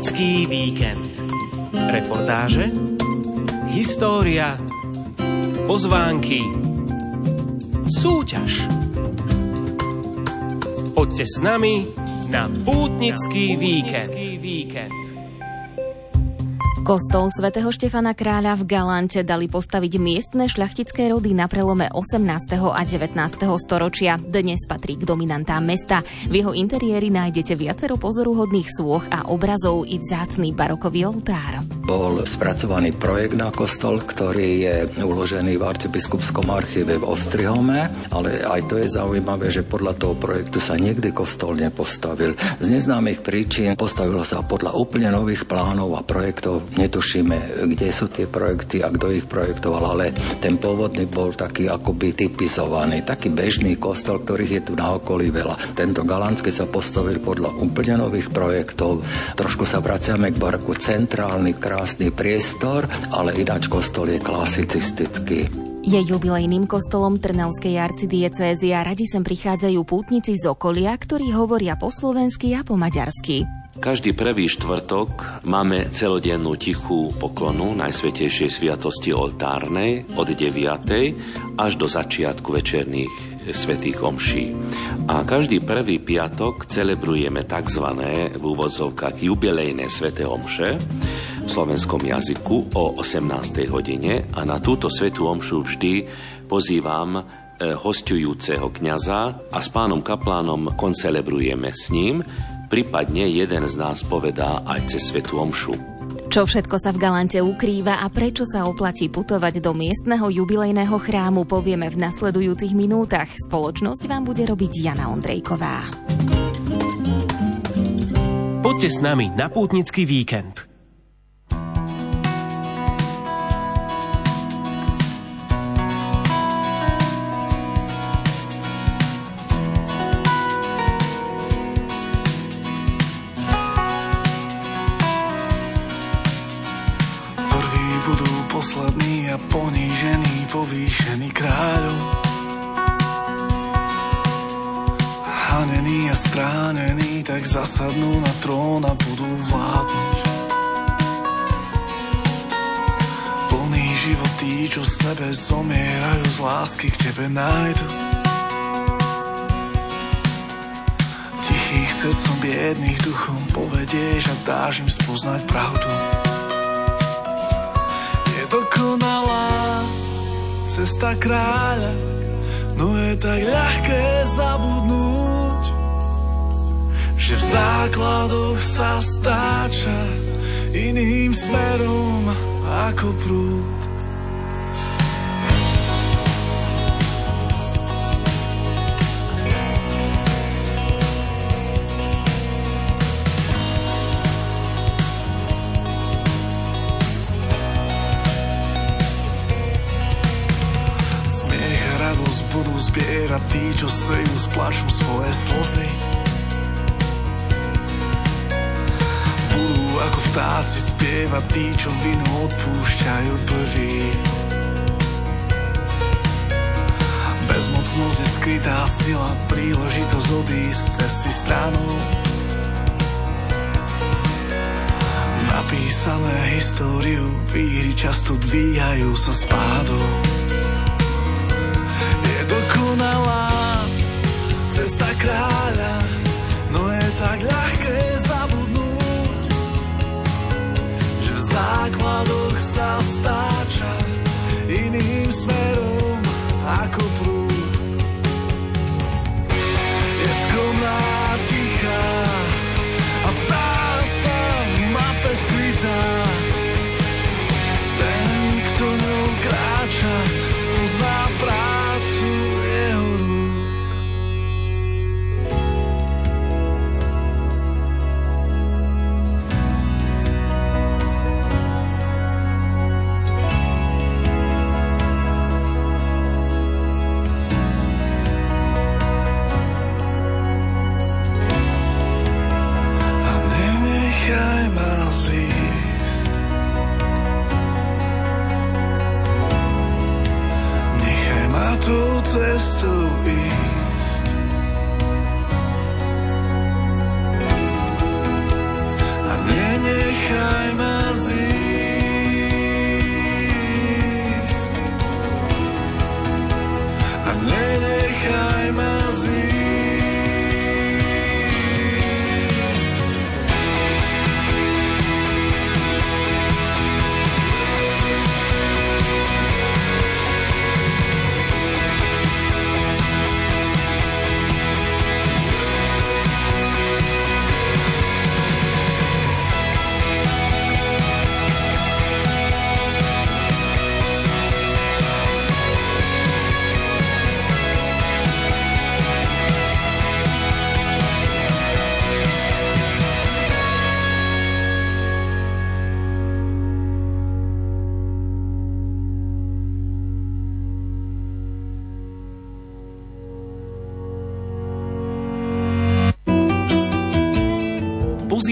Pútnický víkend. Reportáže, história, pozvánky, súťaž. Poďte s nami na Pútnický víkend. Kostol svätého Štefana Kráľa v Galante dali postaviť miestne šľachtické rody na prelome 18. a 19. storočia. Dnes patrí k dominantám mesta. V jeho interiéri nájdete viacero pozoruhodných sôch a obrazov i vzácny barokový oltár. Bol spracovaný projekt na kostol, ktorý je uložený v arcibiskupskom archíve v Ostrihome, ale aj to je zaujímavé, že podľa toho projektu sa nikdy kostol nepostavil. Z neznámych príčin postavilo sa podľa úplne nových plánov a projektov. Netušíme, kde sú tie projekty a kto ich projektoval, ale ten pôvodný bol taký akoby typizovaný, taký bežný kostol, ktorých je tu na okolí veľa. Tento galantský sa postavil podľa úplne nových projektov. Trošku sa vraciame k baroku, centrálny, krásny priestor, ale ináč kostol je klasicistický. Je jubilejným kostolom Trnavskej arcidiecézy a radi sem prichádzajú pútnici z okolia, ktorí hovoria po slovensky a po maďarsky. Každý prvý štvrtok máme celodennú tichú poklonu Najsvätejšej sviatosti oltárnej od 9. až do začiatku večerných svätých omší. A každý prvý piatok celebrujeme tzv. V úvodzovkách jubilejné sväté omše v slovenskom jazyku o 18. hodine a na túto svätú omšu vždy pozývam hosťujúceho kňaza a s pánom kaplánom koncelebrujeme s ním, prípadne jeden z nás povedá aj cez svätú omšu. Čo všetko sa v Galante ukrýva a prečo sa oplatí putovať do miestneho jubilejného chrámu, povieme v nasledujúcich minútach. Spoločnosť vám bude robiť Jana Ondrejková. Poďte s nami na Pútnický víkend. A ponížený, povýšený kráľom, hanený a stránený, tak zasadnú na trón a budú vládnuť. Plný život tí, čo sebe zomierajú, z lásky k tebe nájdu. Tichých srdcom biedných duchom povedieš a dáš im spoznať pravdu. Dokonalá cesta kráľa, no je tak ľahké zabudnúť, že v základoch sa stáča iným smerom ako prúd. Budú zbierať tí, čo sejú s plačom svoje slzy. Budú ako vtáci spievať tí, čo vinu odpúšťajú prví. Bezmocnosť je skrytá sila, príležitosť odísť z cesty stranou. Napísané históriu, výhry často dvíhajú sa s pádou. Dokonalá cesta kráľa, no je tak ľahké zabudnúť, že v základoch sa stáča iným smerom ako prúd. Je skromná, tichá a zdá sa v mape skrytá. Ten, kto ňou kráča, spozná prácu jeho rúk. A nenechaj ma zísť, nechaj ma tou cestou ísť. A nenechaj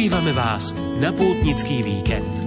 Pozývame vás na pútnický víkend.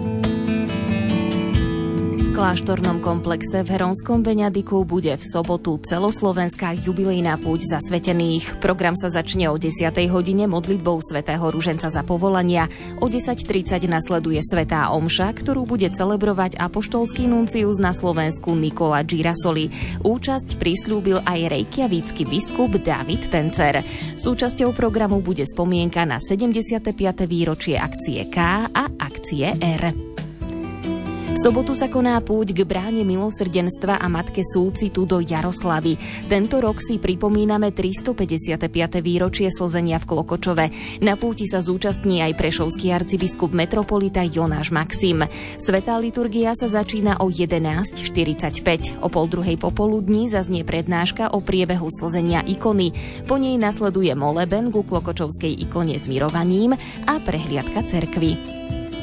V kláštornom komplexe v Heronskom Beňadiku bude v sobotu celoslovenská jubilejná púť zasvetených. Program sa začne o 10. hodine modlitbou svätého Ruženca za povolania. O 10:30 nasleduje svätá omša, ktorú bude celebrovať apoštolský nuncius na Slovensku Nikola Girasoli. Účasť prislúbil aj reykjavícky biskup David Tencer. Súčasťou programu bude spomienka na 75. výročie akcie K a akcie R. V sobotu sa koná púť k bráne milosrdenstva a matke súcitu do Jaroslavy. Tento rok si pripomíname 355. výročie slzenia v Klokočove. Na púti sa zúčastní aj prešovský arcibiskup metropolita Jonáš Maxim. Svätá liturgia sa začína o 11:45. O 12:30 popoludní zaznie prednáška o priebehu slzenia ikony. Po nej nasleduje moleben ku klokočovskej ikone s mirovaním a prehliadka cerkvy.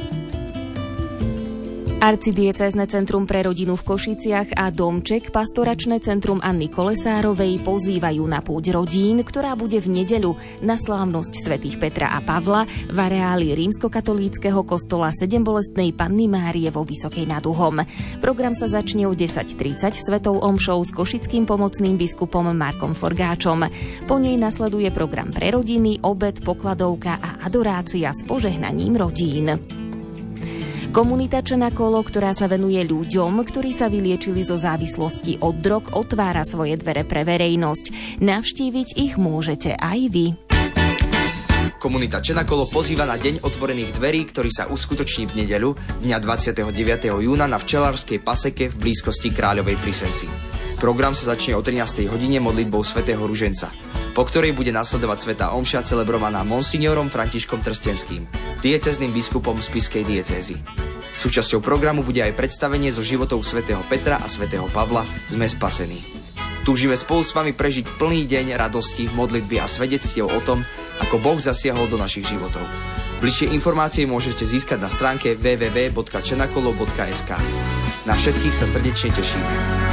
Arcidiecézne centrum pre rodinu v Košiciach a Domček, pastoračné centrum Anny Kolesárovej pozývajú na púť rodín, ktorá bude v nedeľu na slávnosť svätých Petra a Pavla v areáli rímskokatolíckeho kostola Sedembolestnej Panny Márie vo Vysokej nad Uhom. Program sa začne o 10:30 svetou omšou s košickým pomocným biskupom Markom Forgáčom. Po nej nasleduje program pre rodiny, obed, pokladovka a adorácia s požehnaním rodín. Komunita Čenakolo, ktorá sa venuje ľuďom, ktorí sa vyliečili zo závislosti od drog, otvára svoje dvere pre verejnosť. Navštíviť ich môžete aj vy. Komunita Čenakolo pozýva na deň otvorených dverí, ktorý sa uskutoční v nedeľu, dňa 29. júna na včelárskej paseke v blízkosti Kráľovej pri Senci. Program sa začne o 13. hodine modlitbou svätého Ruženca, po ktorej bude nasledovať svätá omša celebrovaná monsignorom Františkom Trstenským, diecézným biskupom spišskej diecézy. Súčasťou programu bude aj predstavenie zo životov svätého Petra a svätého Pavla Sme spasení. Túžime spolu s vami prežiť plný deň radosti, modlitby a svedectiev o tom, ako Boh zasiahol do našich životov. Bližšie informácie môžete získať na stránke www.chenakolo.sk. Na všetkých sa srdečne tešíme.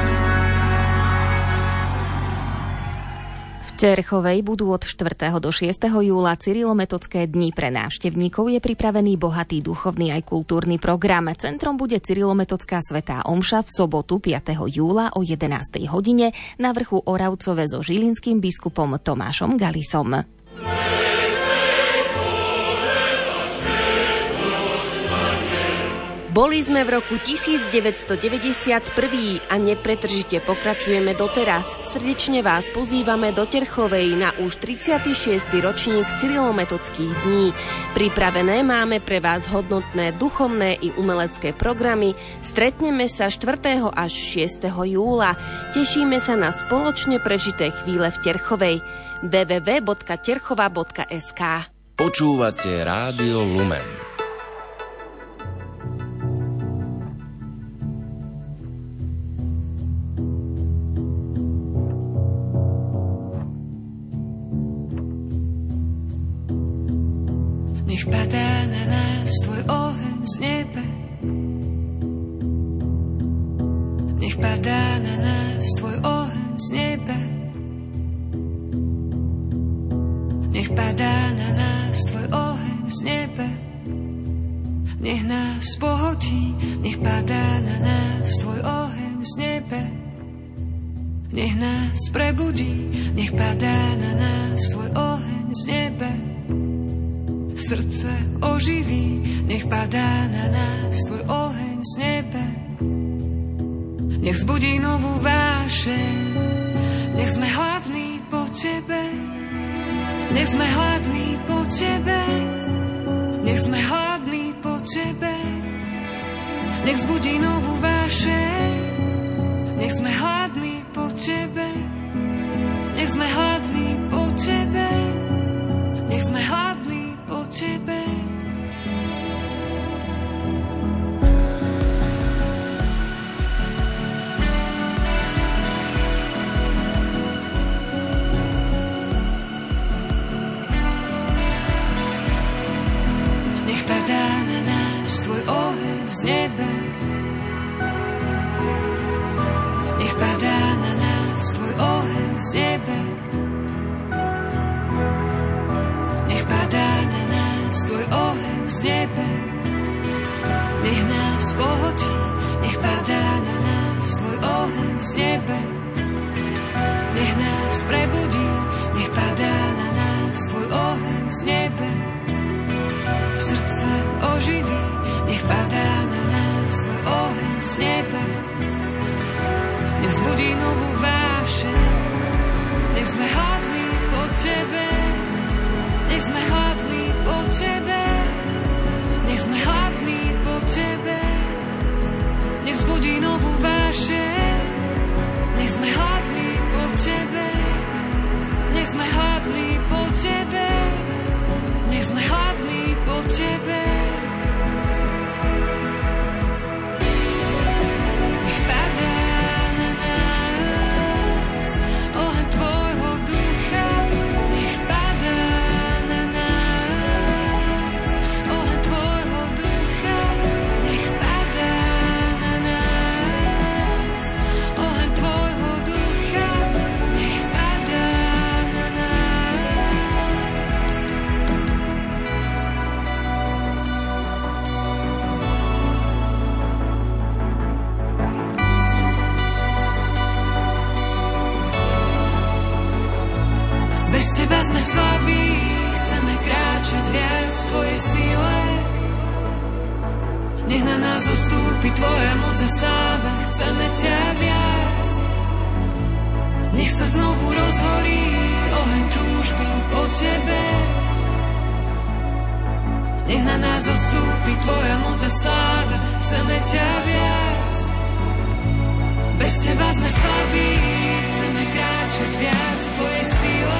V Terchovej budú od 4. do 6. júla cyrilometodské dni. Pre návštevníkov je pripravený bohatý duchovný aj kultúrny program. Centrom bude cyrilo-metodská svätá omša v sobotu 5. júla o 11. hodine na vrchu Oravcove so žilinským biskupom Tomášom Galisom. Boli sme v roku 1991 a nepretržite pokračujeme doteraz. Srdečne vás pozývame do Terchovej na už 36. ročník cyrilometodských dní. Pripravené máme pre vás hodnotné duchovné i umelecké programy. Stretneme sa 4. až 6. júla. Tešíme sa na spoločne prežité chvíle v Terchovej. www.terchova.sk. Počúvate Rádio Lumen. Nech padá na nás tvoj oheň z nebe. Nech padá na nás tvoj oheň z nebe. Nech padá na nás tvoj oheň z nebe. Nech nás pohodí, nech padá na nás tvoj oheň z nebe. Nech nás prebudí, nech padá na nás tvoj oheň z nebe. Srdce oživí, nech padá na nás tvoj oheň z nebe. Nech zbudí novú vášeň, nech sme hladní po tebe. Nech sme hladní po tebe. Nech sme hladní po tebe. Nech zbudí novú vášeň, nech sme hladní po tebe. Nech sme hladní po tebe. Nech sme hladní po tebe. Nech padá na nás tvoj oheň z nebe. Nech padá na nás tvoj oheň z nebe. Nech padá na nás tvoj oheň nebe. Nech nás pohltí, nech padá na nás tvoj oheň z nebe. Nech nás prebudí, nech padá na nás tvoj oheň z nebe. Srdce oživí, nech padá na nás tvoj oheň z nebe. Nech vzbudí novú vášeň, nech sme hladní po tebe. Nech sme hladní po tebe. Nech sme hladní po tebe. Nech vzbudí novú vášeň, nech sme hladní po tebe. Nech sme hladní po tebe. Nech sme hladní po tebe. Nech padá na nás oheň tvojho ducha. Nech padá na nás oheň tvojho ducha. Nech padá na nás oheň tvojho ducha. Nech padá na nás. Bez teba sme slabí, chceme kráčať viac v tvojej síle. Nech na nás zostúpi tvoja moc a sláva, chceme ťa viac. Nech sa znovu rozhorí oheň túžby po tebe. Nech na nás zostúpi tvoja moc a sláva, chceme ťa viac. Bez teba sme slabí, chceme kráčať viac v tvojej síle.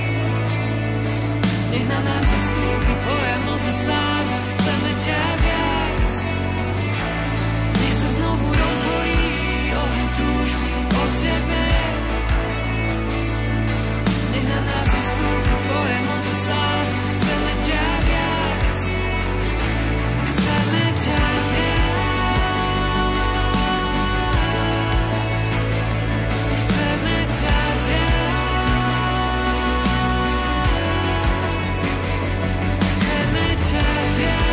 Nech na nás zostúpi tvoja moc a sláva, chceme ťa viac. Nech sa znovu rozhorí oheň túžby po tebe. Nech na nás zostúpi tvoja moc a sláva, chceme ťa viac. Chceme ťa viac. Chceme ťa viac. Chceme ťa viac.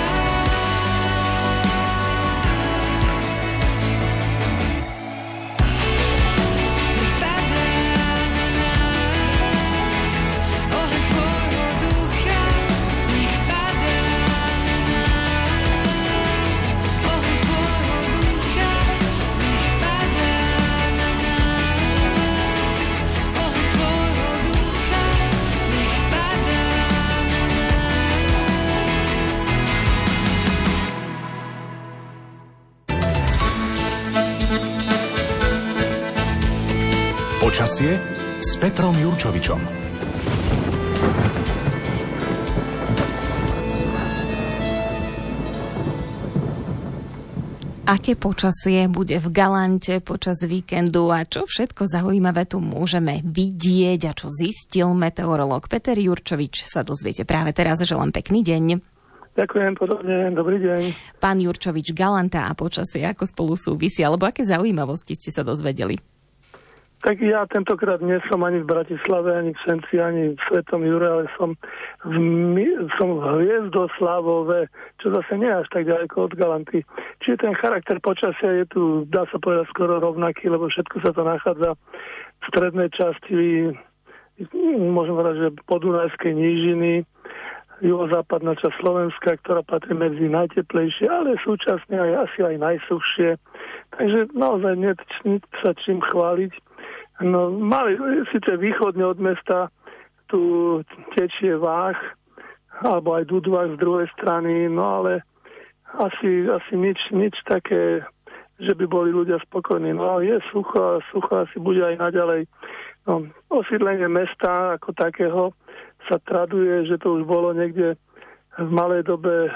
Nech padá na nás oheň tvojho ducha. Nech padá na nás oheň tvojho ducha. Nech padá na nás oheň tvojho ducha. Nech padá na Počasie s Petrom Jurčovičom. Aké počasie bude v Galante počas víkendu a čo všetko zaujímavé tu môžeme vidieť a čo zistil meteorológ Peter Jurčovič, sa dozviete práve teraz. Želám pekný deň. Ďakujem, podobne, dobrý deň. Pán Jurčovič, Galanta a počasie ako spolu súvisia, alebo aké zaujímavosti ste sa dozvedeli? Tak ja tentokrát nie som ani v Bratislave, ani v Senci, ani v Svetom Jure, ale som v Hviezdoslavove, čo zase nie až tak ďaleko od Galanty. Čiže ten charakter počasia je tu, dá sa povedať, skoro rovnaký, lebo všetko sa to nachádza v strednej časti, môžem povedať, že podunajskej nížiny, juhozápadná časť Slovenska, ktorá patrí medzi najteplejšie, ale súčasne asi aj najsuchšie. Takže naozaj nie sa čím chváliť. No, mali síce východne od mesta, tu tečie Váh, alebo aj Dudvach z druhej strany, no ale asi nič také, že by boli ľudia spokojní. No ale je sucho a sucho asi bude aj naďalej. No, osídlenie mesta ako takého sa traduje, že to už bolo niekde v malej dobe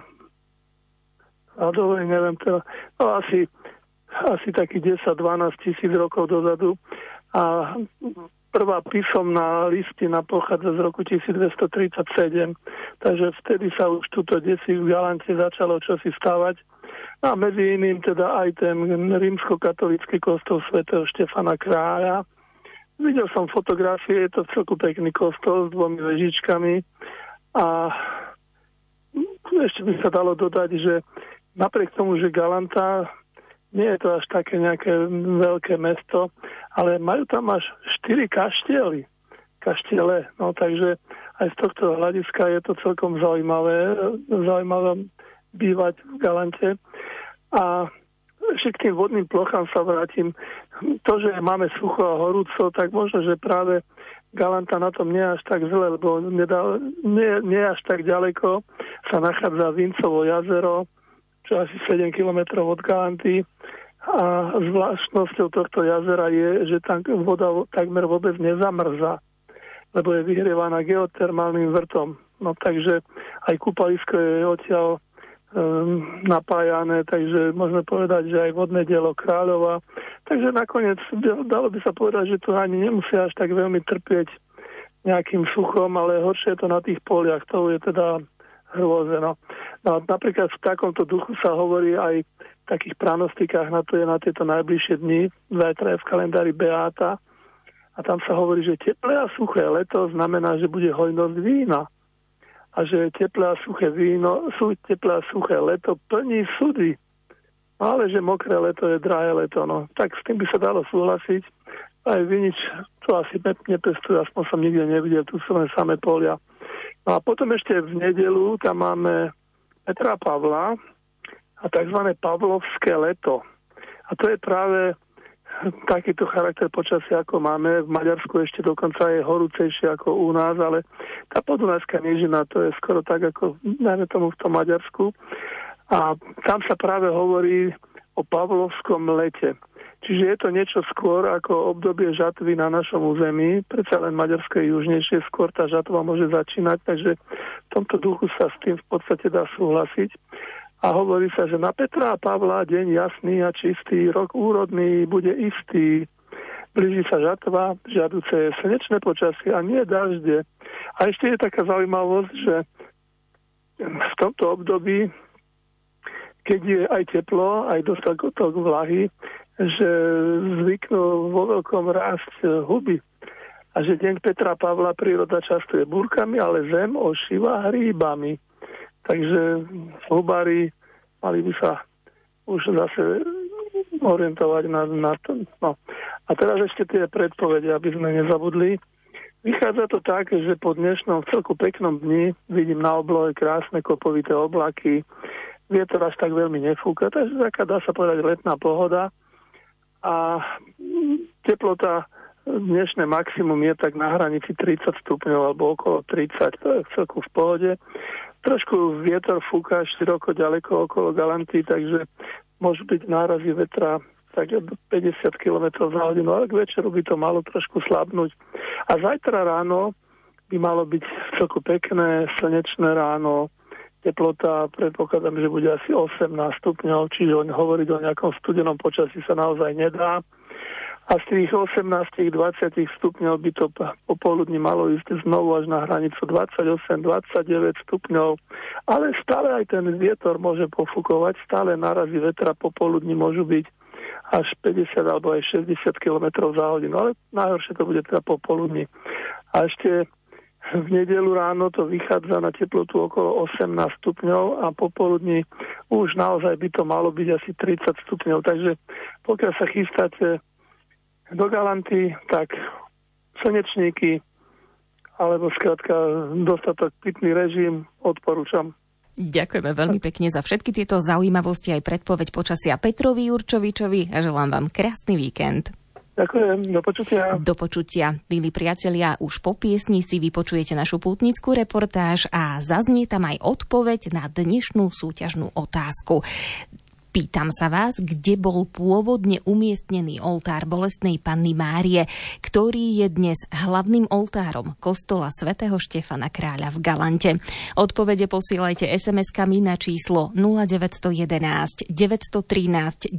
ľadovej, neviem teda, no asi takých 10-12 tisíc rokov dozadu. A prvá písomná listina pochádza z roku 1237, takže vtedy sa už túto desi v Galante začalo čosi stavať. A medzi iným teda aj ten rímskokatolícky kostol svätého Štefana Kráľa. Videl som fotografie, je to celku pekný kostol s 2 vežičkami a ešte by sa dalo dodať, že napriek tomu, že Galanta nie je to až také nejaké veľké mesto, ale majú tam až 4 kaštiele. No takže aj z tohto hľadiska je to celkom zaujímavé bývať v Galante. A ešte k tým vodným plochám sa vrátim. To, že máme sucho a horúco, tak možno, že práve Galanta na tom nie je až tak zle, lebo nie až tak ďaleko sa nachádza Vincovo jazero, čo asi 7 km od Galanty. A zvláštnosťou tohto jazera je, že tam voda takmer vôbec nezamrzá, lebo je vyhrievaná geotermálnym vrtom. No takže aj kúpalisko je odtiaľ napájané, takže môžeme povedať, že aj vodné dielo Kráľova. Takže nakoniec dalo by sa povedať, že tu ani nemusia až tak veľmi trpieť nejakým suchom, ale horšie je to na tých poliach. To je teda hrôze. No. Napríklad v takomto duchu sa hovorí aj v takých pranostikách na tieto najbližšie dni. Zajtra je v kalendári Beáta a tam sa hovorí, že teplé a suché leto znamená, že bude hojnosť vína. A že teplé a suché leto plní súdy. Ale že mokré leto je drahé leto. No. Tak s tým by sa dalo súhlasiť. Aj vinič to asi nepestuje, aspoň som nikde nevidel, tu sú len samé polia. No a potom ešte v nedeľu tam máme Petra Pavla a tzv. Pavlovské leto. A to je práve takýto charakter počasia, ako máme. V Maďarsku ešte dokonca je horúcejšie ako u nás, ale tá podunajská nížina, to je skoro tak, ako najmä tomu v tom Maďarsku. A tam sa práve hovorí o Pavlovskom lete. Čiže je to niečo skôr ako obdobie žatvy na našom území. Predsa len Maďarsko je južnejšie, skôr tá žatva môže začínať, takže v tomto duchu sa s tým v podstate dá súhlasiť. A hovorí sa, že na Petra a Pavla deň jasný a čistý, rok úrodný bude istý. Blíži sa žatva, žiaduce je slnečné počasie a nie dažde. A ešte je taká zaujímavosť, že v tomto období, keď je aj teplo, aj dostatok vlahy, že zvyknú vo veľkom rásť huby. A že deň Petra a Pavla príroda častuje búrkami, ale zem ošíva hríbami. Takže hubári mali by sa už zase orientovať na to. No. A teraz ešte tie predpovede, aby sme nezabudli. Vychádza to tak, že po dnešnom celku peknom dni vidím na oblohe krásne kopovité oblaky. Vietor až tak veľmi nefúka, takže taká dá sa povedať letná pohoda. A teplota dnešné maximum je tak na hranici 30 stupňov alebo okolo 30, to je celku v pohode. Trošku vietor fúka široko ďaleko okolo Galanty, takže môžu byť nárazy vetra tak 50 km za hodinu, ale k večeru by to malo trošku slabnúť. A zajtra ráno by malo byť celku pekné, slnečné ráno, teplota, predpokladám, že bude asi 18 stupňov, čiže hovoriť o nejakom studenom počasí sa naozaj nedá. A z tých 18-20 stupňov by to popoludní malo ísť znovu až na hranicu 28-29 stupňov. Ale stále aj ten vietor môže pofúkovať, stále nárazy vetra popoludní môžu byť až 50 alebo aj 60 km za hodinu. Ale najhoršie to bude teda popoludní. A ešte v nedeľu ráno to vychádza na teplotu okolo 18 stupňov a popoludní už naozaj by to malo byť asi 30 stupňov. Takže pokiaľ sa chystáte do Galanty, tak slnečníky alebo skrátka dostatok pitný režim odporúčam. Ďakujeme veľmi pekne za všetky tieto zaujímavosti aj predpoveď počasia Petrovi Jurčovičovi a želám vám krásny víkend. Ďakujem, do počutia. Do počutia. Milí priatelia, už po piesni si vypočujete našu pútnickú reportáž a zaznie tam aj odpoveď na dnešnú súťažnú otázku. Pýtam sa vás, kde bol pôvodne umiestnený oltár Bolestnej Panny Márie, ktorý je dnes hlavným oltárom kostola svätého Štefana Kráľa v Galante. Odpovede posielajte SMS-kami na číslo 0911 913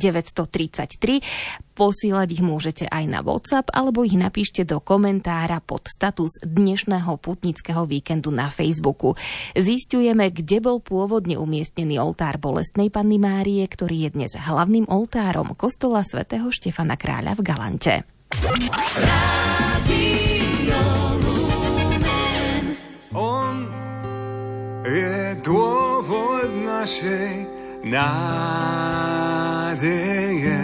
933. Posílať ich môžete aj na WhatsApp, alebo ich napíšte do komentára pod status dnešného putnického víkendu na Facebooku. Zisťujeme, kde bol pôvodne umiestnený oltár Bolestnej Panny Márie, ktorý je dnes hlavným oltárom kostola svätého Štefana Kráľa v Galante. On je dôvod našej nádeje.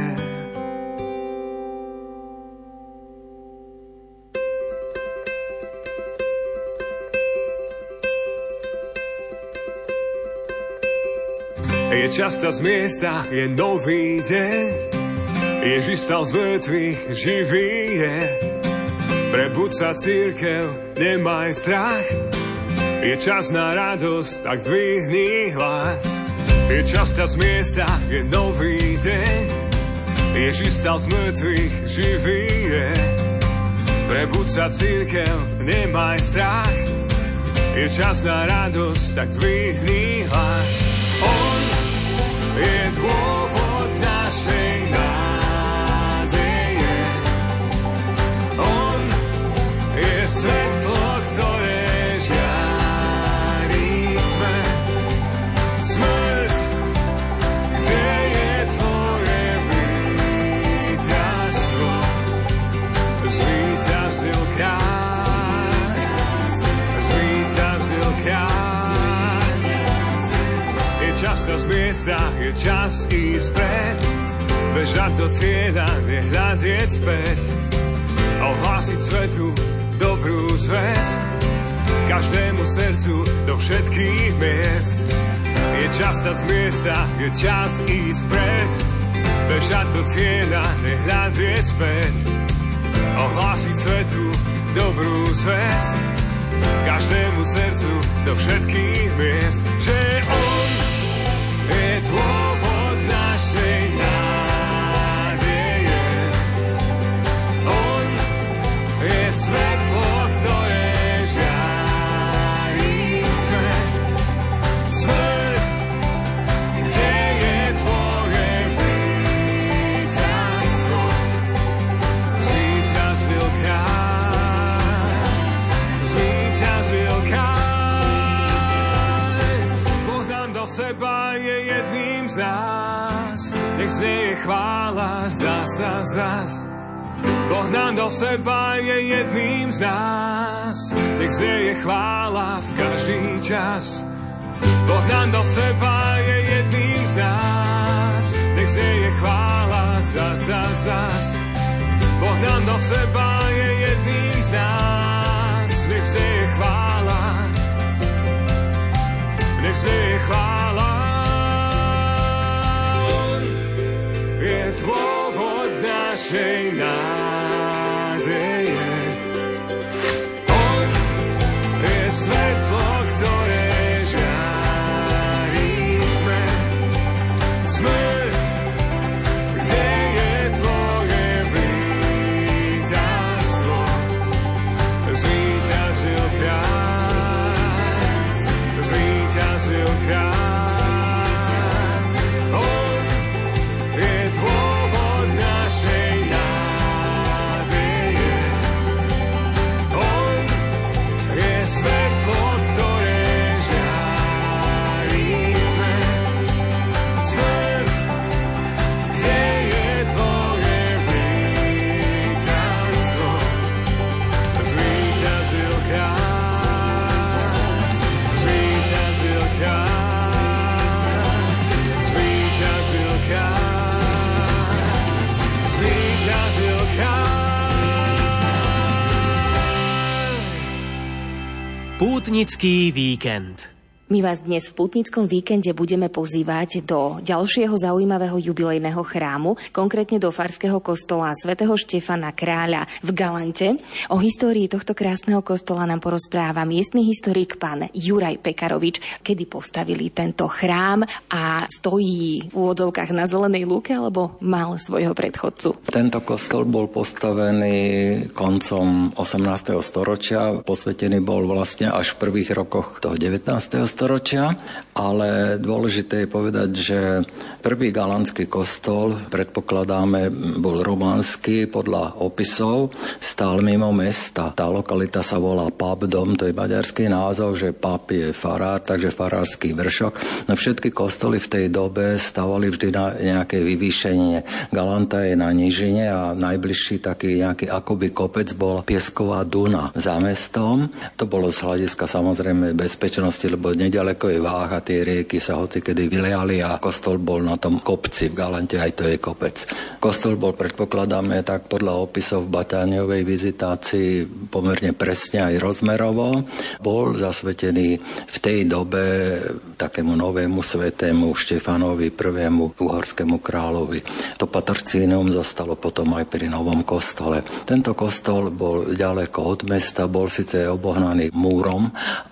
Je čas z miesta, je nový deň. Ježiš stal z mŕtvych, živý je. Prebuď sa, cirkev, nemaj strach. Je čas na radosť, tak dvihni hlas. Je čas z miesta, je nový deň. Ježiš stal z mŕtvych, živý je. Prebuď sa, cirkev, nemaj strach. Je čas na radosť, tak dvihni hlas. On je dôvod našej nádeje. On je svetlo, ktoré žiari v tme. Smrť, kde je tvoje víťazstvo? Zvíťazil kráľ, zvíťazil kráľ. Je čas z miesta, je čas ísť pred. Bežať do cieľa, nehľadieť späť. A ohlásiť svetu dobrú zvesť. Každému srdcu do všetkých miest. Je čas z miesta, je čas ísť pred. Bežať do cieľa, nehľadieť späť. A ohlásiť svetu dobrú zvesť. Každému srdcu do všetkých miest. Že on je dôvod našej nádeje. On je svetlo, ktoré žiari v tme. Smrť, kde je tvoje víťazstvo? Zvíťazil kráľ, zvíťazil kráľ. Boh nám do seba je jedným z nás, nech znieje chvála zas a zas. Boh nám do seba je jedným z nás, nech znieje chvála v každý čas. Boh nám do seba je jedným z nás, nech znieje chvála zas a zas. Boh nám do seba je jedným z nás, nech znieje chvála, nech znieje chvála. Je dôvod našej nádeje. On je svetlo, ktoré žiari v tme. Smrť, kde je tvoje víťazstvo? Zvíťazil kráľ, zvíťazil kráľ. Pútnický víkend. My vás dnes v pútnickom víkende budeme pozývať do ďalšieho zaujímavého jubilejného chrámu, konkrétne do farského kostola svätého Štefana Kráľa v Galante. O histórii tohto krásneho kostola nám porozpráva miestny historik pán Juraj Pekarovič, kedy postavili tento chrám a stojí v úvodzovkách na zelenej lúke, alebo mal svojho predchodcu. Tento kostol bol postavený koncom 18. storočia, posvetený bol vlastne až v prvých rokoch toho 19. storočia, ale dôležité je povedať, že prvý galantský kostol, predpokladáme, bol románsky podľa opisov, stál mimo mesta. Tá lokalita sa volá Papdom, to je maďarský názov, že pap je farár, takže farársky vršok. No všetky kostoly v tej dobe stavali vždy na nejaké vyvýšenie. Galanta je na nížine a najbližší taký nejaký akoby kopec bol Piesková Duna za mestom. To bolo z hľadiska samozrejme bezpečnosti, lebo nedaleko je Váh a tie rieky sa hocikedy vyliali a kostol bol na tom kopci v Galante, aj to je kopec. Kostol bol, predpokladáme, tak podľa opisov v Batáňovej vizitácii pomerne presne aj rozmerovo. Bol zasvetený v tej dobe takému novému svetému Štefanovi I. uhorskému kráľovi. To patrocínium zostalo potom aj pri novom kostole. Tento kostol bol ďaleko od mesta, bol síce obohnaný múrom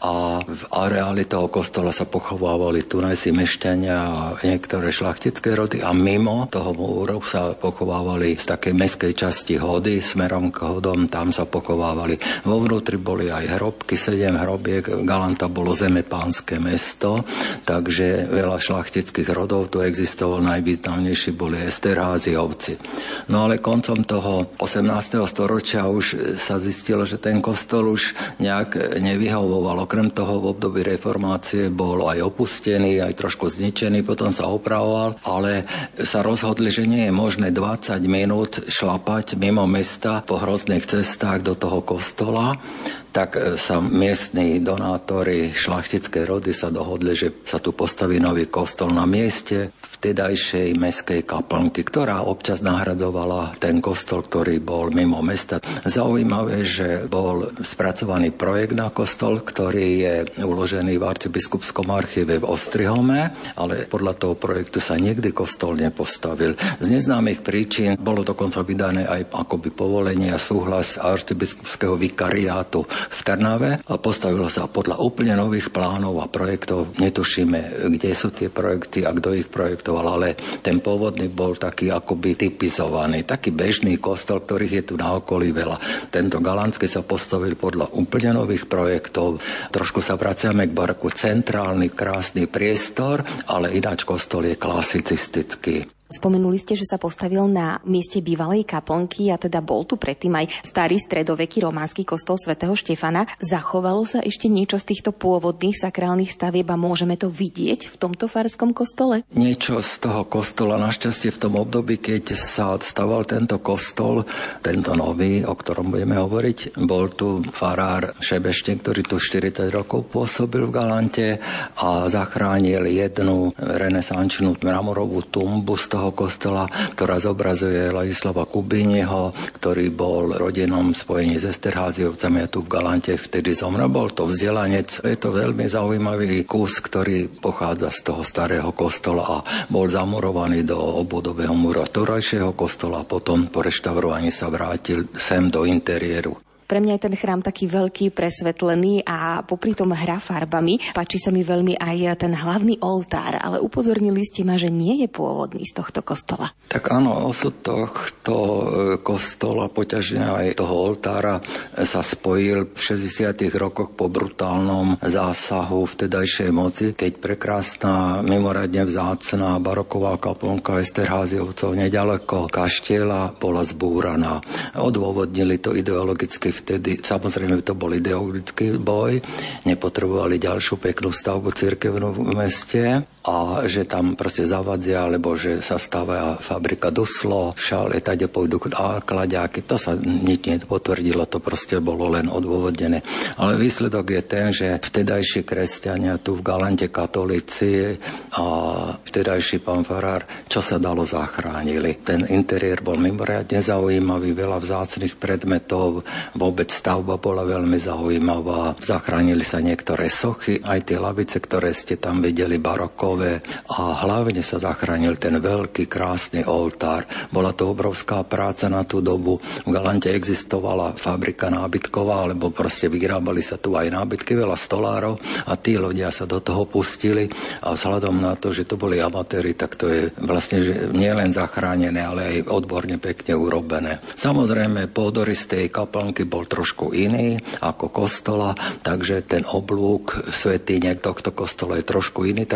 a v areáli toho kostola sa pochovávali tunajsi mešťania a niektoré šlachtické rody a mimo toho múru sa pochovávali z takej mestskej časti Hody smerom k Hodom, tam sa pochovávali. Vo vnútri boli aj hrobky, 7 hrobiek. Galanta bolo zemepánske mesto, takže veľa šlachtických rodov tu existovalo, najvýznamnejší boli Esterházyovci. No ale koncom toho 18. storočia už sa zistilo, že ten kostol už nejak nevyhovoval. Okrem toho v období reformácie bol aj opustený, aj trošku zničený, potom sa opravoval, ale sa rozhodli, že nie je možné 20 minút šlapať mimo mesta po hrozných cestách do toho kostola. Tak sa miestni donátori šlachtické rody sa dohodli, že sa tu postaví nový kostol na mieste vtedajšej mestskej kaplnky, ktorá občas nahradzovala ten kostol, ktorý bol mimo mesta. Zaujímavé, že bol spracovaný projekt na kostol, ktorý je uložený v arcibiskupskom archíve v Ostrihome, ale podľa toho projektu sa nikdy kostol nepostavil. Z neznámych príčin bolo dokonca vydané aj akoby povolenie a súhlas arcibiskupského vikariátu v Trnave a postavilo sa podľa úplne nových plánov a projektov. Netušíme, kde sú tie projekty a kto ich projektoval, ale ten pôvodný bol taký akoby typizovaný, taký bežný kostol, ktorých je tu na okolí veľa. Tento galantský sa postavil podľa úplne nových projektov. Trošku sa vraciame k baroku, centrálny, krásny priestor, ale ináč kostol je klasicistický. Spomenuli ste, že sa postavil na mieste bývalej kaplnky a teda bol tu predtým aj starý stredoveký románsky kostol svätého Štefana. Zachovalo sa ešte niečo z týchto pôvodných sakrálnych stavieb a môžeme to vidieť v tomto farskom kostole? Niečo z toho kostola, našťastie v tom období, keď sa staval tento kostol, tento nový, o ktorom budeme hovoriť, bol tu farár Šebeštin, ktorý tu 40 rokov pôsobil v Galante a zachránil jednu renesančnú mramorovú tumbu z toho kostola, ktorá zobrazuje Ladislava Kubíneho, ktorý bol rodinom spojení s Esterházyovcami a tu v Galante vtedy zomrel. Bol to vzdelanec. Je to veľmi zaujímavý kus, ktorý pochádza z toho starého kostola a bol zamurovaný do obvodového múra terajšieho kostola a potom po reštaurovaní sa vrátil sem do interiéru. Pre mňa je ten chrám taký veľký, presvetlený a popri tom hrá farbami. Páči sa mi veľmi aj ten hlavný oltár, ale upozornili ste ma, že nie je pôvodný z tohto kostola. Tak áno, osud tohto kostola, poťažne aj toho oltára sa spojil v 60. rokoch po brutálnom zásahu vtedajšej moci, keď prekrásna, mimoriadne vzácna baroková kaplnka Esterházyovcov nedaleko kaštieľa bola zbúraná. Odôvodnili to ideologicky vtedy, samozrejme to bol ideologický boj, nepotrebovali ďalšiu peknú stavbu cirkevnú v meste a že tam proste zavadzia, alebo že sa stáva fabrika duslo, všale, tade pôjdu kladiáky, to sa nič nepotvrdilo, to proste bolo len odôvodnené. Ale výsledok je ten, že vtedajší kresťania tu v Galante, katolíci a vtedajší pán farár, čo sa dalo, zachránili. Ten interiér bol mimoriadne zaujímavý, veľa vzácnych predmetov, vôbec stavba bola veľmi zaujímavá. Zachránili sa niektoré sochy, aj tie lavice, ktoré ste tam videli, barokové, a hlavne sa zachránil ten veľký, krásny oltár. Bola to obrovská práca na tú dobu. V Galante existovala fabrika nábytková, alebo proste vyrábali sa tu aj nábytky, veľa stolárov a tí ľudia sa do toho pustili a vzhľadom na to, že to boli amatéri, tak to je vlastne nie len zachránené, ale aj odborne pekne urobené. Samozrejme, pôdorys tej kaplnky bol trošku iný ako kostola, takže ten oblúk svätyne tohto kostola je trošku iný, takže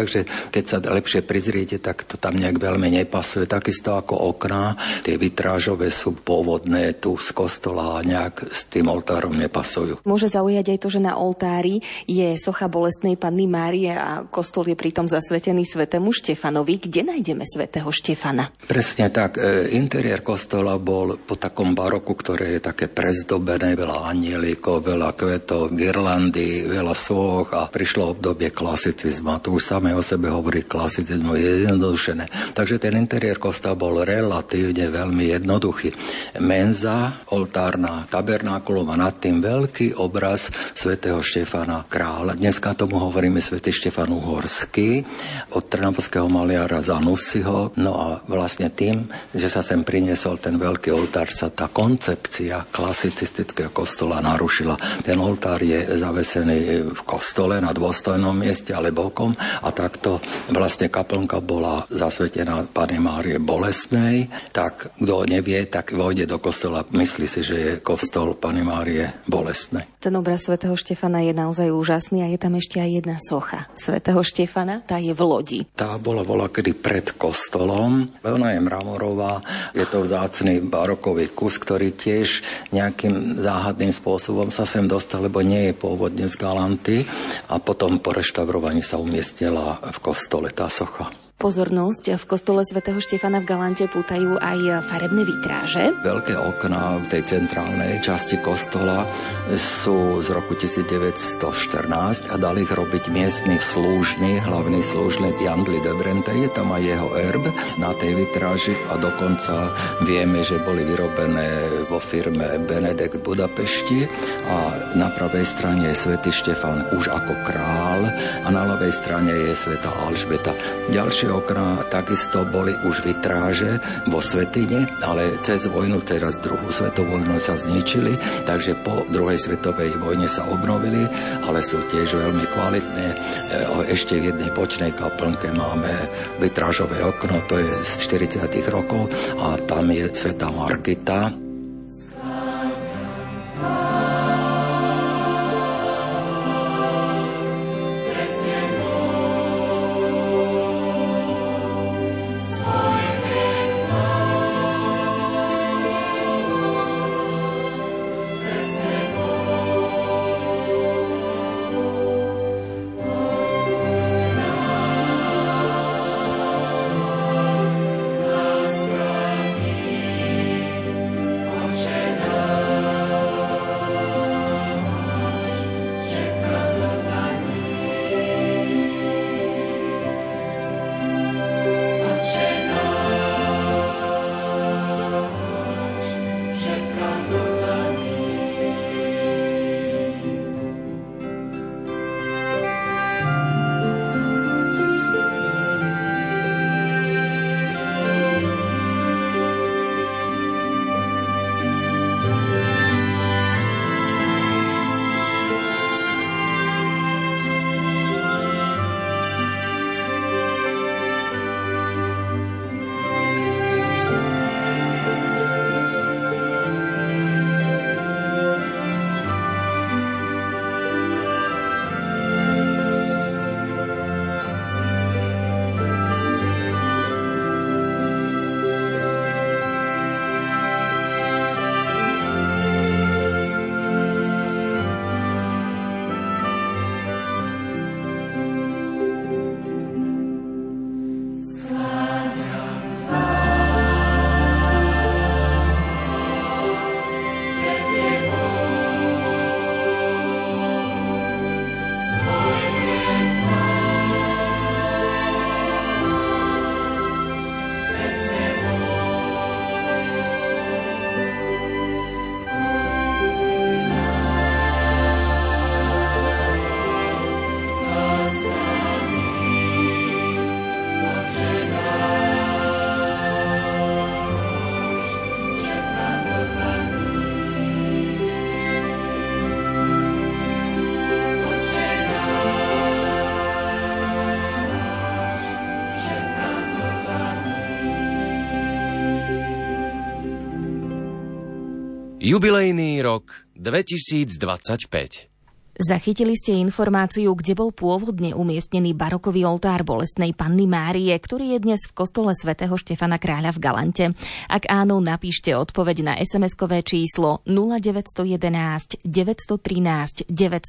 keď sa lepšie prizriete, tak to tam nejak veľmi nepasuje. Takisto ako okná, tie vitrážové sú pôvodné tu z kostola a nejak s tým oltárom nepasujú. Môže zaujať aj to, že na oltári je socha Bolestnej Panny Márie a kostol je pritom zasvetený svätému Štefanovi. Kde nájdeme svätého Štefana? Presne tak. Interiér kostola bol po takom baroku, ktoré je také prezdobené, veľa anielikov, veľa kvetov, girlandy, veľa soch a prišlo obdobie klasicizmu. A tu už samé o sebe hovorí klasicizmu, je zjednodušené. Takže ten interiér kostola bol relatívne veľmi jednoduchý. Menza, oltárna, tabernákulum a nad tým veľký obraz svätého Štefana kráľa. Dneska tomu hovoríme svätý Štefan Uhorský od trnavského maliara Zanussiho. No a vlastne tým, že sa sem priniesol ten veľký oltár, sa tá koncepcia klasicistického kostola narušila. Ten oltár je zavesený v kostole na dôstojnom mieste, ale bokom a takto vlastne kaplnka bola zasvetená Panne Márie Bolestnej. Tak kto nevie, tak vojde do kostola, myslí si, že je kostol Panny Márie Bolestnej. Ten obraz svätého Štefana je naozaj úžasný a je tam ešte aj jedna socha svätého Štefana, tá je v lodi. Tá bola voľakedy pred kostolom, ona je mramorová, je to vzácny barokový kus, ktorý tiež nejakým záhadným spôsobom sa sem dostal, lebo nie je pôvodne z Galanty a potom po reštaurovaní sa umiestnila v kostole tá socha. Pozornosť v kostole svätého Štefana v Galante pútajú aj farebné vitráže. Veľké okná v tej centrálnej časti kostola sú z roku 1914 a dali ich robiť miestny slúžny, hlavný slúžny Jandli de Brente. Je tam aj jeho erb na tej vitráži a dokonca vieme, že boli vyrobené vo firme Benedek v Budapešti a na pravej strane je svätý Štefan už ako král a na ľavej strane je svätá Alžbeta. Ďalšie okná takisto boli už vitráže vo svätyni, ale cez vojnu, teraz druhú svetovú vojnu sa zničili, takže po druhej svetovej vojne sa obnovili, ale sú tiež veľmi kvalitné. Ešte v jednej bočnej kaplnke máme vitrážové okno, to je z 40. rokov a tam je svätá Margita. Jubilejný rok 2025. Zachytili ste informáciu, kde bol pôvodne umiestnený barokový oltár Bolestnej Panny Márie, ktorý je dnes v kostole svätého Štefana Kráľa v Galante? Ak áno, napíšte odpoveď na SMS-kové číslo 0911 913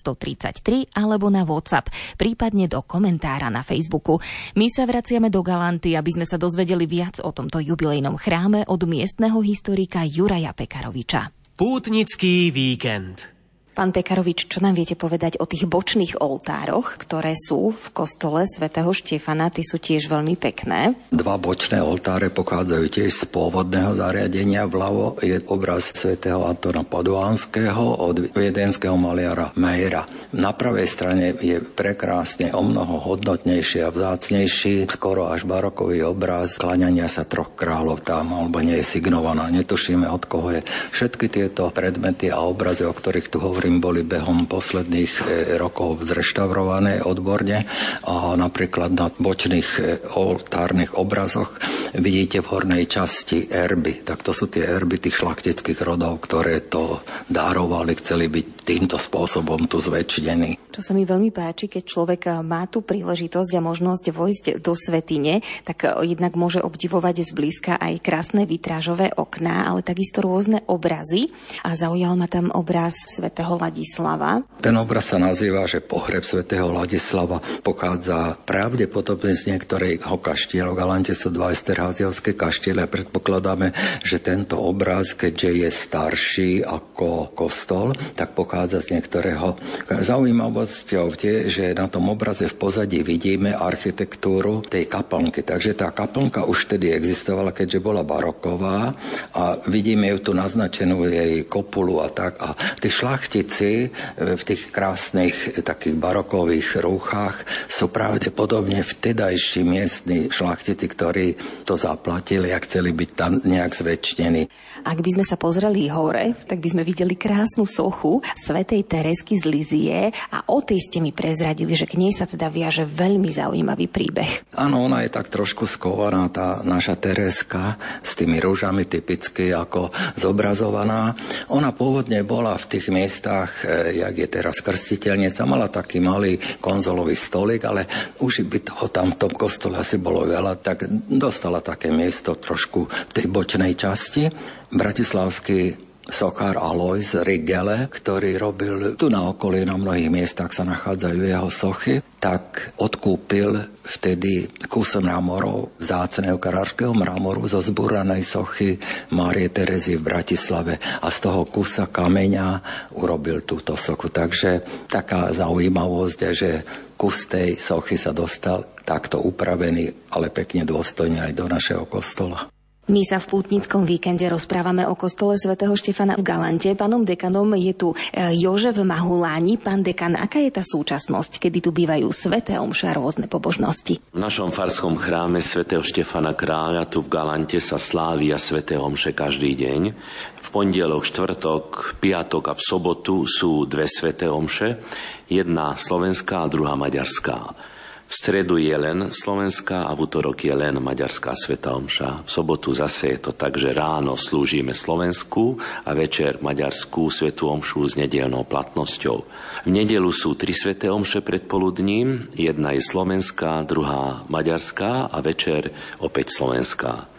933 alebo na WhatsApp, prípadne do komentára na Facebooku. My sa vraciame do Galanty, aby sme sa dozvedeli viac o tomto jubilejnom chráme od miestneho historika Juraja Pekaroviča. Pútnický víkend. Pán Pekarovič, čo nám viete povedať o tých bočných oltároch, ktoré sú v kostole svätého Štefana? Tí sú tiež veľmi pekné. Dva bočné oltáre pochádzajú tiež z pôvodného zariadenia. Vľavo je obraz svätého Antona Paduánskeho od viedenského maliara Meyera. Na pravej strane je prekrásne omnoho hodnotnejší a vzácnejší, skoro až barokový obraz kláňania sa troch kráľov tam, alebo nie je signovaná. Netušíme, od koho je. Všetky tieto predmety a obrazy, o ktorých tu hovorím, boli behom posledných rokov zreštaurované odborne a napríklad na bočných oltárnych obrazoch vidíte v hornej časti erby. Tak to sú tie erby tých šlachtických rodov, ktoré to dárovali, chceli byť týmto spôsobom tu zväčšnení. Čo sa mi veľmi páči, keď človek má tú príležitosť a možnosť vojsť do svätyne, tak jednak môže obdivovať zblízka aj krásne vitrážové okná, ale takisto rôzne obrazy. A zaujal ma tam obraz svätého Ladislava. Ten obraz sa nazýva, že pohreb svätého Ladislava pochádza pravdepodobne z niektorého kaštieľa. V Galante sú dva esterháziovské kaštiele a predpokladáme, že tento obraz, keďže je starší ako kostol, tak pochádza z niektorého. Zaujímavosťou je, že na tom obraze v pozadí vidíme architektúru tej kaplnky. Takže tá kaplnka už vtedy existovala, keďže bola baroková a vidíme ju tu naznačenú jej kopulu a tak. A tí šlachtici v tých krásnych takých barokových rúchách sú pravdepodobne vtedajší miestni šlachtici, ktorí to zaplatili a chceli byť tam nejak zväčšnení. Ak by sme sa pozreli hore, tak by sme videli krásnu sochu svätej Teresky z Lizie a o tej ste mi prezradili, že k nej sa teda viaže veľmi zaujímavý príbeh. Áno, ona je tak trošku skovaná, tá naša Tereska, s tými rúžami typicky ako zobrazovaná. Ona pôvodne bola v tých miestach, jak je teraz krstiteľnica, mala taký malý konzolový stolík, ale už by toho tam v tom kostole asi bolo veľa, tak dostala také miesto trošku v tej bočnej časti. Bratislavský sochár Alois Rigele, ktorý robil tu na okolí, na mnohých miestach sa nachádzajú jeho sochy, tak odkúpil vtedy kus mramorov, vzácneho karárskeho mramoru zo zbúranej sochy Márie Terezy v Bratislave a z toho kusa kameňa urobil túto sochu. Takže taká zaujímavosť je, že kus tej sochy sa dostal takto upravený, ale pekne dôstojne aj do našeho kostola. My sa v pútnickom víkende rozprávame o kostole svätého Štefana v Galante. Pánom dekanom je tu Jožef Mahuláni. Pán dekan, aká je tá súčasnosť, kedy tu bývajú sväté omše a rôzne pobožnosti? V našom farskom chráme svätého Štefana Kráľa tu v Galante sa slávia sväté omše každý deň. V pondelok, štvrtok, piatok a v sobotu sú dve sväté omše, jedna slovenská a druhá maďarská. V stredu je len slovenská a v utorok je len maďarská svätá omša. V sobotu zase je to tak, že ráno slúžime slovenskú a večer maďarskú svätú omšu s nedeľnou platnosťou. V nedeľu sú 3 sväté omše predpoludním, jedna je slovenská, druhá maďarská a večer opäť slovenská.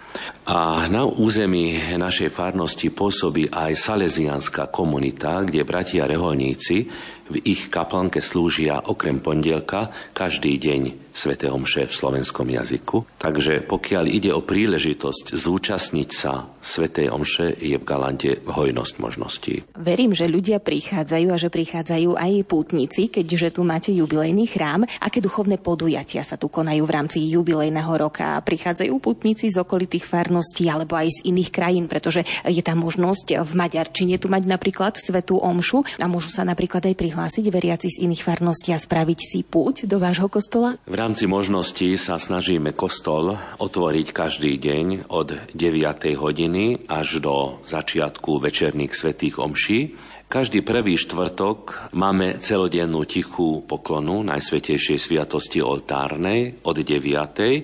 A na území našej farnosti pôsobí aj salesiánska komunita, kde bratia reholníci v ich kaplnke slúžia okrem pondelka každý deň sväté omše v slovenskom jazyku. Takže pokiaľ ide o príležitosť zúčastniť sa svätej omše, je v Galante hojnosť možností. Verím, že ľudia prichádzajú a že prichádzajú aj pútnici, keďže tu máte jubilejný chrám. Aké duchovné podujatia sa tu konajú v rámci jubilejného roka? Prichádzajú pútnici z okolitých farností alebo aj z iných krajín, pretože je tam možnosť v maďarčine tu mať napríklad svätú omšu a môžu sa napríklad aj prihlásiť veriaci z iných farností a spraviť si púť do vášho kostola? V rámci možností sa snažíme kostol otvoriť každý deň od 9. hodiny až do začiatku večerných svätých omší. Každý prvý štvrtok máme celodennú tichú poklonu Najsvätejšej sviatosti oltárnej od 9.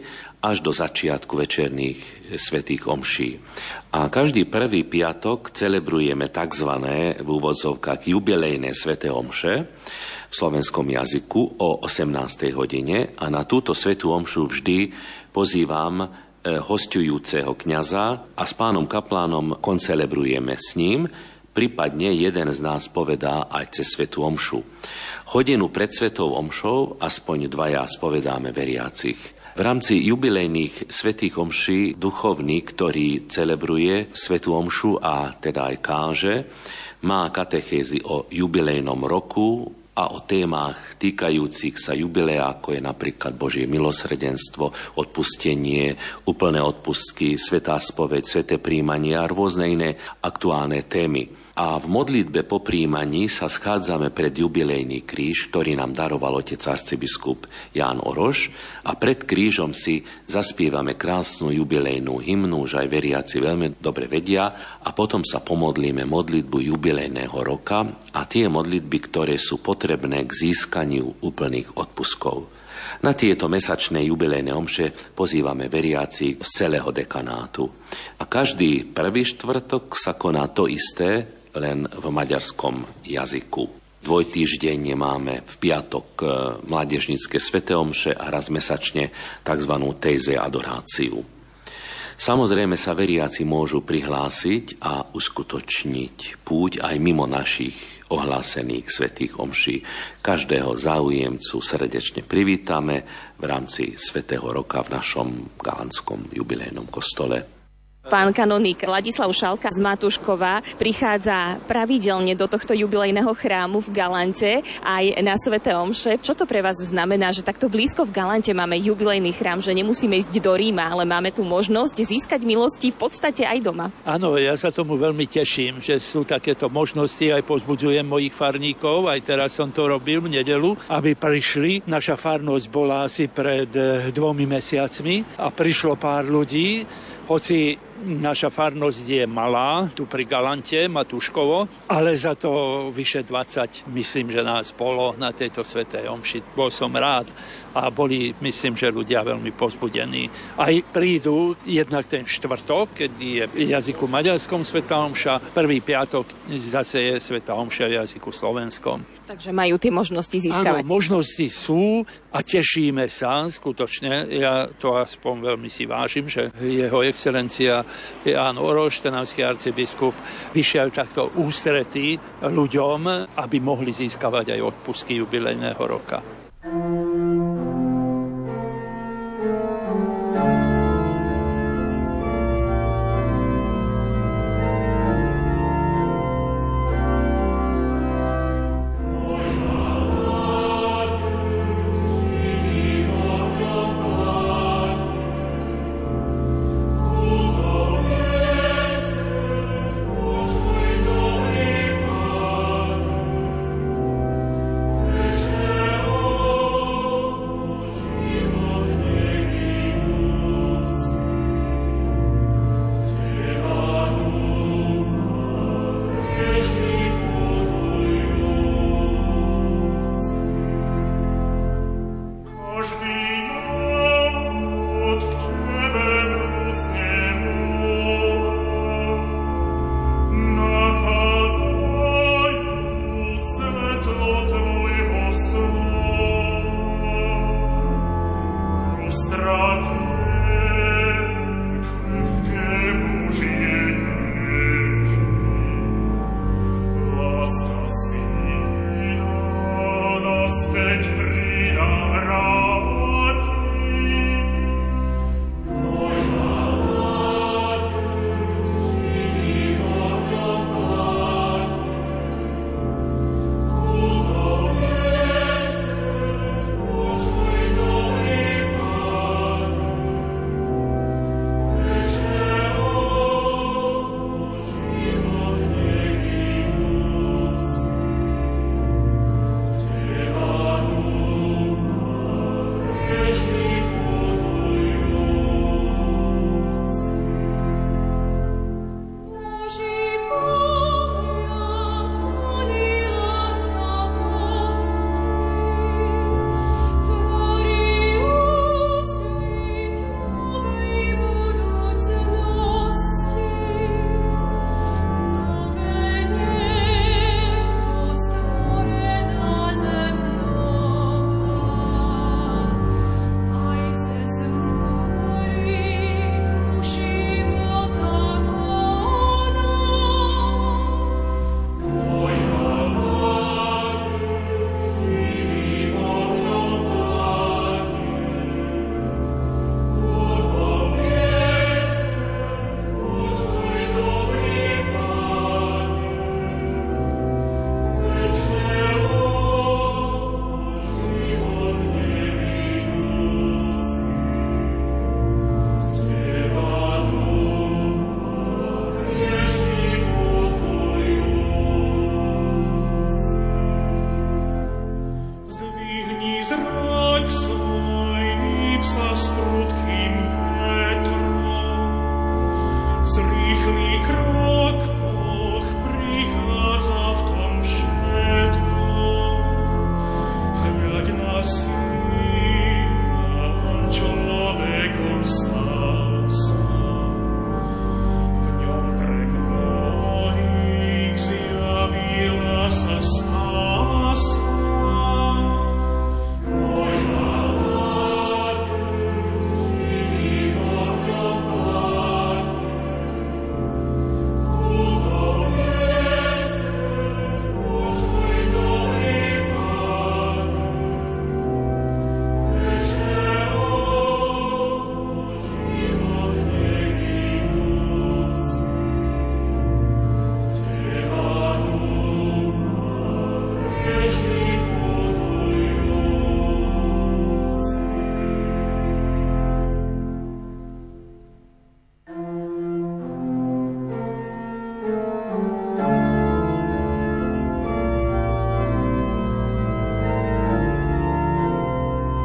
až do začiatku večerných svätých omší. A každý prvý piatok celebrujeme tzv. V úvodzovkách jubilejné sväté omše v slovenskom jazyku o 18. hodine a na túto svätú omšu vždy pozývam hosťujúceho kňaza a s pánom kaplánom koncelebrujeme s ním, prípadne jeden z nás povedá aj cez svätú omšu. Hodinu pred svätou omšou aspoň dvaja spovedáme veriacich. V rámci jubilejných svätých omší duchovný, ktorý celebruje svätú omšu a teda aj káže, má katechézy o jubilejnom roku a o témach týkajúcich sa jubilea, ako je napríklad Božie milosrdenstvo, odpustenie, úplné odpustky, svätá spoveď, sväté príjmanie a rôzne iné aktuálne témy. A v modlitbe po príjmaní sa schádzame pred jubilejný kríž, ktorý nám daroval otec arcibiskup Ján Oroš, a pred krížom si zaspievame krásnu jubilejnú hymnu, už aj veriaci veľmi dobre vedia, a potom sa pomodlíme modlitbu jubilejného roka a tie modlitby, ktoré sú potrebné k získaniu úplných odpustkov. Na tieto mesačné jubilejné omše pozývame veriaci z celého dekanátu. A každý prvý štvrtok sa koná to isté, len v maďarskom jazyku. Dvojtýždenne máme v piatok mládežnícke sväté omše a raz mesačne tzv. Téze adoráciu. Samozrejme sa veriaci môžu prihlásiť a uskutočniť púť aj mimo našich ohlásených svätých omší. Každého záujemcu srdečne privítame v rámci svätého roka v našom galantskom jubilejnom kostole. Pán kanoník Ladislav Šalka z Matúškova prichádza pravidelne do tohto jubilejného chrámu v Galante aj na sväté omše. Čo to pre vás znamená, že takto blízko v Galante máme jubilejný chrám, že nemusíme ísť do Ríma, ale máme tu možnosť získať milosti v podstate aj doma? Áno, ja sa tomu veľmi teším, že sú takéto možnosti, aj pozbudzujem mojich farníkov, aj teraz som to robil v nedeľu, aby prišli. Naša farnosť bola asi pred 2 mesiacmi a prišlo pár ľudí, hoci naša farnosť je malá, tu pri Galante, Matúškovo, ale za to vyše 20, myslím, že nás bolo na tejto svätej omši. Bol som rád a boli, myslím, že ľudia veľmi povzbudení. Aj prídu jednak ten štvrtok, kedy je v jazyku maďarskom svätá omša, prvý piatok zase je svätá omša v jazyku slovenskom. Takže majú tie možnosti získavať. Áno, možnosti sú a tešíme sa skutočne. Ja to aspoň veľmi si vážim, že jeho excelencia Ján Oroš, trnavský arcibiskup, vyšiel takto ústretí ľuďom, aby mohli získavať aj odpustky jubilejného roka.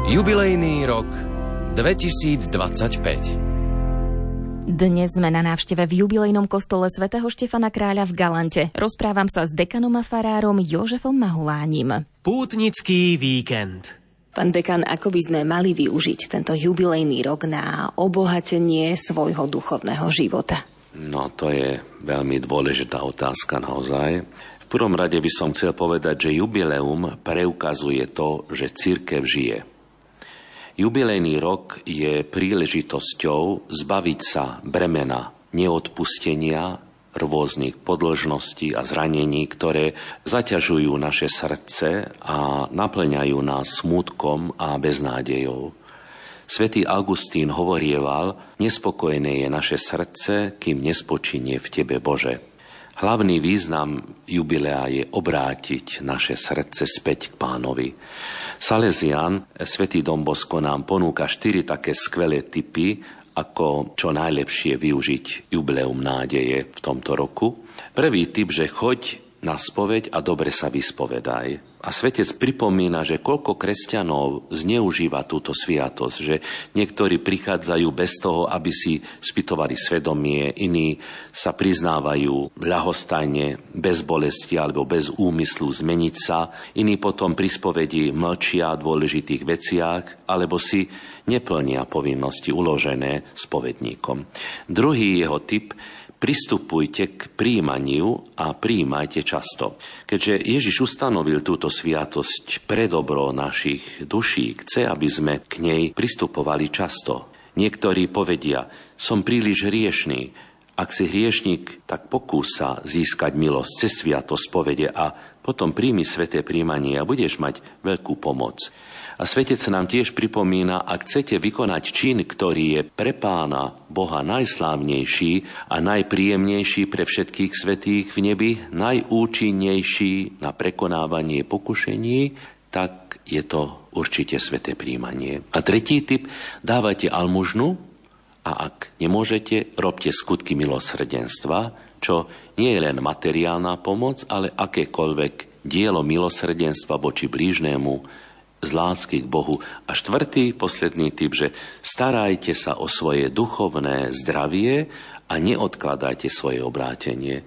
Jubilejný rok 2025. Dnes sme na návšteve v jubilejnom kostole svätého Štefana Kráľa v Galante. Rozprávam sa s dekanom a farárom Jožefom Mahulánim. Pútnický víkend. Pán dekan, ako by sme mali využiť tento jubilejný rok na obohatenie svojho duchovného života? No, to je veľmi dôležitá otázka naozaj. V prvom rade by som chcel povedať, že jubileum preukazuje to, že cirkev žije. Jubilejný rok je príležitosťou zbaviť sa bremena neodpustenia, rôznych podĺžností a zranení, ktoré zaťažujú naše srdce a naplňajú nás smútkom a beznádejou. Svätý Augustín hovorieval, nespokojné je naše srdce, kým nespočinie v Tebe, Bože. Hlavný význam jubilea je obrátiť naše srdce späť k Pánovi. Salesián, svätý Dom Bosco, nám ponúka 4 také skvelé tipy, ako čo najlepšie využiť jubileum nádeje v tomto roku. Prvý tip, že choď na spoveď a dobre sa vyspovedaj. A svetec pripomína, že koľko kresťanov zneužíva túto sviatosť, že niektorí prichádzajú bez toho, aby si spytovali svedomie, iní sa priznávajú ľahostajne, bez bolesti alebo bez úmyslu zmeniť sa, iní potom pri spovedi mlčia v dôležitých veciach, alebo si neplnia povinnosti uložené spovedníkom. Druhý jeho tip: pristupujte k prijímaniu a prijímajte často. Keďže Ježiš ustanovil túto sviatosť pre dobro našich duší, chce, aby sme k nej pristupovali často. Niektorí povedia, som príliš hriešný. Ak si hriešnik, tak pokúsa získať milosť cez sviatosť spovede a potom príjmi sväté príjmanie a budeš mať veľkú pomoc. A svetec nám tiež pripomína, ak chcete vykonať čin, ktorý je pre Pána Boha najslávnejší a najpríjemnejší pre všetkých svätých v nebi, najúčinnejší na prekonávanie pokušení, tak je to určite sväté príjmanie. A tretí tip, dávajte almužnu a ak nemôžete, robte skutky milosrdenstva, čo nie je len materiálna pomoc, ale akékoľvek dielo milosrdenstva voči blížnemu, z lásky k Bohu. A štvrtý, posledný tip, že starajte sa o svoje duchovné zdravie a neodkladajte svoje obrátenie.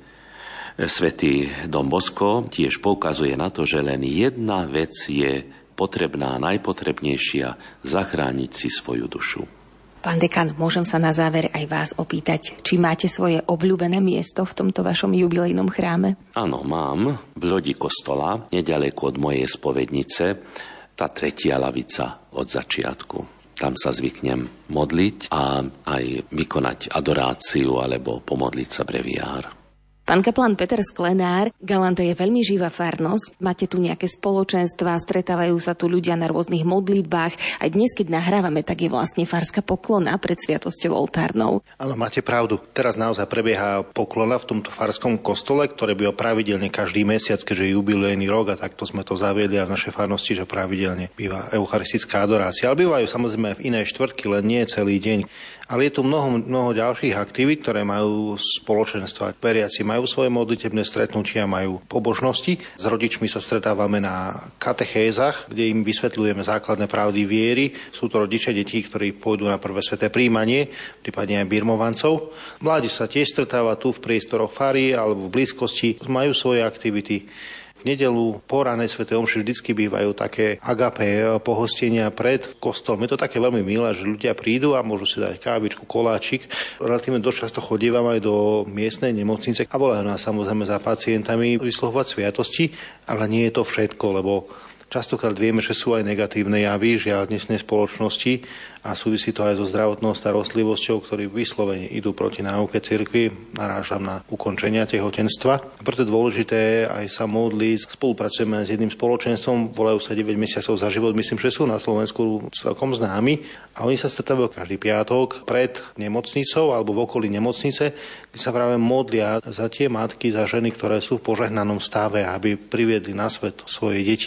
Svätý Dom Bosco tiež poukazuje na to, že len jedna vec je potrebná, najpotrebnejšia, zachrániť si svoju dušu. Pán dekan, môžem sa na záver aj vás opýtať, či máte svoje obľúbené miesto v tomto vašom jubilejnom chráme? Áno, mám. V ľodi kostola, neďaleko od mojej spovednice, tá tretia lavica od začiatku. Tam sa zvyknem modliť a aj vykonať adoráciu alebo pomodliť sa breviár. Pán kaplán Peter Sklenár, Galanta je veľmi živá farnosť. Máte tu nejaké spoločenstvá, stretávajú sa tu ľudia na rôznych modlitbách. Aj dnes, keď nahrávame, tak je vlastne farská poklona pred sviatosťou oltárnou. Áno, máte pravdu. Teraz naozaj prebieha poklona v tomto farskom kostole, ktoré býva pravidelne každý mesiac, keďže je jubilejný rok a takto sme to zaviedli a v našej farnosti, že pravidelne býva eucharistická adorácia. Ale bývajú samozrejme v inej štvrtky, len nie celý deň. Ale je tu mnoho ďalších aktivít, ktoré majú spoločenstva. Veriaci majú svoje modlitebné stretnutia, majú pobožnosti. S rodičmi sa stretávame na katechézach, kde im vysvetľujeme základné pravdy viery. Sú to rodičia detí, ktorí pôjdu na prvé sväté príjmanie, prípadne aj birmovancov. Mládež sa tiež stretáva tu v priestoroch fary alebo v blízkosti. Majú svoje aktivity. V nedeľu po ranej svätej omši vždycky bývajú také agapé pohostenia pred kostolom. Je to také veľmi milé, že ľudia prídu a môžu si dať kávičku, koláčik. Relatívne dosť často chodívam aj do miestnej nemocnice a volajú nás samozrejme za pacientami vyslovovať sviatosti, ale nie je to všetko, lebo častokrát vieme, že sú aj negatívne javy žiaľ dnesnej spoločnosti a súvisí to aj so zdravotnou starostlivosťou, ktorí vyslovene idú proti náuke cirkvi, narážam na ukončenia tehotenstva. A preto je dôležité aj sa modliť. Spolupracujeme s jedným spoločenstvom, volajú sa 9 mesiacov za život, myslím, že sú na Slovensku celkom známi a oni sa stretávajú každý piatok pred nemocnicou alebo v okolí nemocnice, kde sa práve modlia za tie matky, za ženy, ktoré sú v požehnanom stave, aby priviedli na svet svoje deti.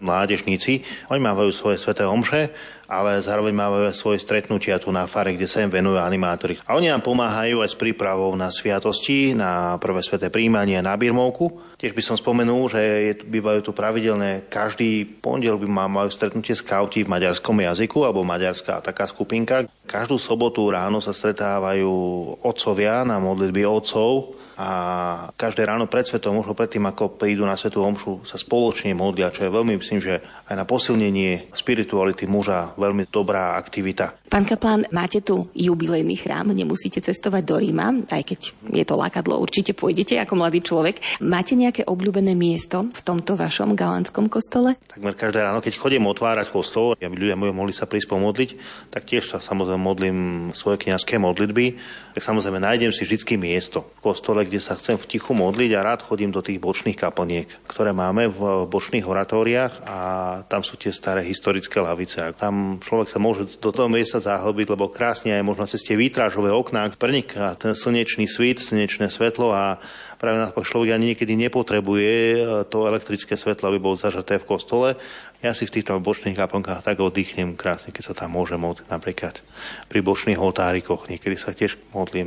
mládežníci. Oni mávajú svoje sväté omše, ale zároveň mávajú svoje stretnutia tu na fare, kde sa im venujú animátori. A oni nám pomáhajú aj s prípravou na sviatosti, na prvé sväté prijímanie a na birmovku. Tiež by som spomenul, že bývajú tu pravidelné, každý pondelok majú stretnutie skauti v maďarskom jazyku alebo maďarská taká skupinka. Každú sobotu ráno sa stretávajú otcovia na modlitby otcov a každé ráno pred svetom omšou, predtým ako prídu na svätú omšu, sa spoločne modlia, čo je veľmi, myslím, že aj na posilnenie spirituality muža veľmi dobrá aktivita. Pán kaplán, máte tu jubilejný chrám, nemusíte cestovať do Ríma, aj keď je to lákadlo, určite pôjdete ako mladý človek. Máte nejaké obľúbené miesto v tomto vašom galantskom kostole? Takmer každé ráno, keď chodím otvárať kostol, aby ľudia mohli sa prísť pomodliť, tak tiež sa samozrejme modlím svoje kňazské modlitby. Tak samozrejme nájdem si vždycky miesto v kostole, kde sa chcem v tichu modliť a rád chodím do tých bočných kaplniek, ktoré máme v bočných oratóriách a tam sú tie staré historické lavice. A tam človek sa môže do toho miesta zahlbiť, lebo krásne aj možno cez tie vitrážové okná preniká ten slnečný svit, slnečné svetlo a práve naopak človek ani niekedy nepotrebuje to elektrické svetlo, aby bol zažaté v kostole. Ja si v týchto bočných kaplnkách tak oddychnem krásne, keď sa tam môžem modliť, napríklad pri bočných oltárikoch. Niekedy sa tiež modlím.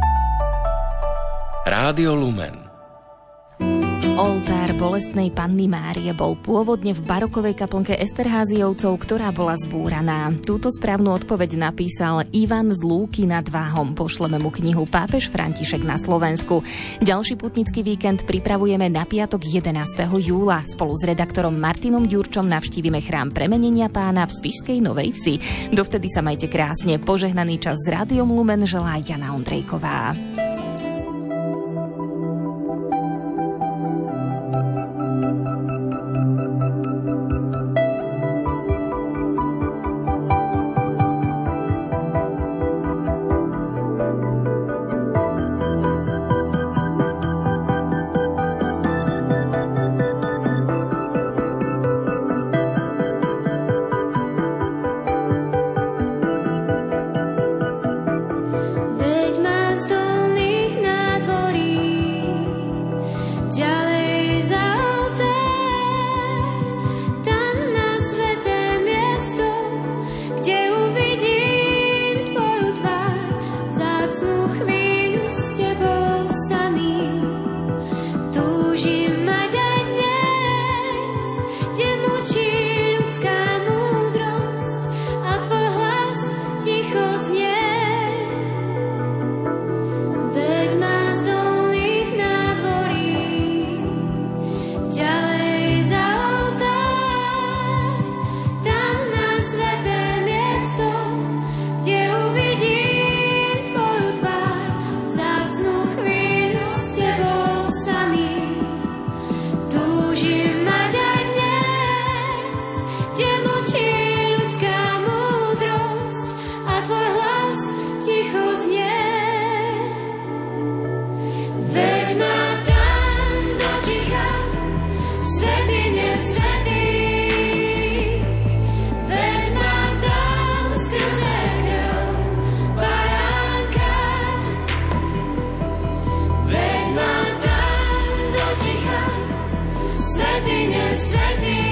Rádio Lumen. Oltár Bolestnej Panny Márie bol pôvodne v barokovej kaplnke Esterházyovcov, ktorá bola zbúraná. Túto správnu odpoveď napísal Ivan z Lúky nad Váhom. Pošleme mu knihu Pápež František na Slovensku. Ďalší putnický víkend pripravujeme na piatok 11. júla. Spolu s redaktorom Martinom Ďurčom navštívime chrám Premenenia Pána v Spišskej Novej Vsi. Dovtedy sa majte krásne. Požehnaný čas s Rádiom Lumen želá Jana Ondrejková. Svätyne, svätý.